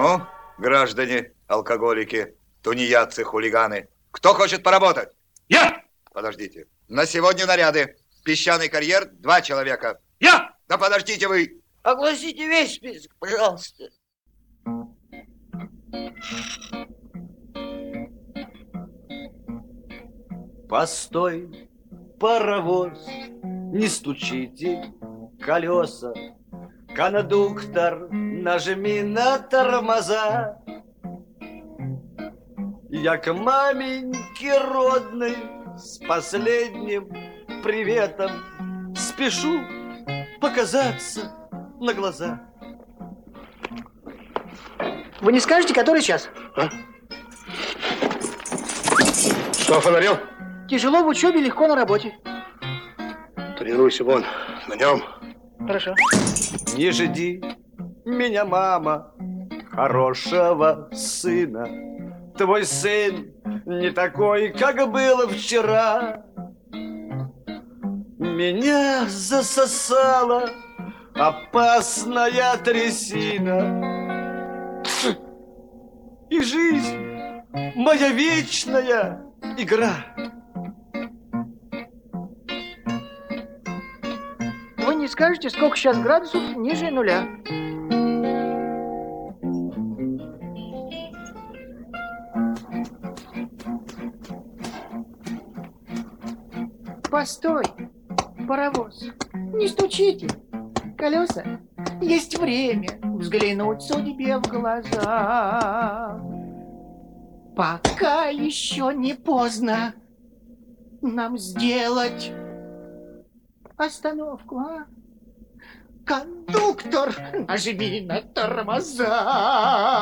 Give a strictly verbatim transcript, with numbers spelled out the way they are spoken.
Ну, граждане, алкоголики, тунеядцы, хулиганы, кто хочет поработать? Я! Подождите. На сегодня наряды. Песчаный карьер, два человека. Я! Да подождите вы. Огласите весь список, пожалуйста. Постой, паровоз, не стучите колеса. Кондуктор, нажми на тормоза. Я к маменьке родной с последним приветом спешу показаться на глаза. Вы не скажете, который час? А? Что, фонарел? Тяжело в учебе, легко на работе. Тренируйся вон, на нем. Хорошо. Не жди меня, мама, хорошего сына. Твой сын не такой, как был вчера. Меня засосала опасная трясина. И жизнь моя вечная игра. Вы не скажете, сколько сейчас градусов ниже нуля? Постой, паровоз, не стучите. Колеса, есть время взглянуть судьбе в глаза. Пока еще не поздно нам сделать остановку, а? Кондуктор, нажми на тормоза.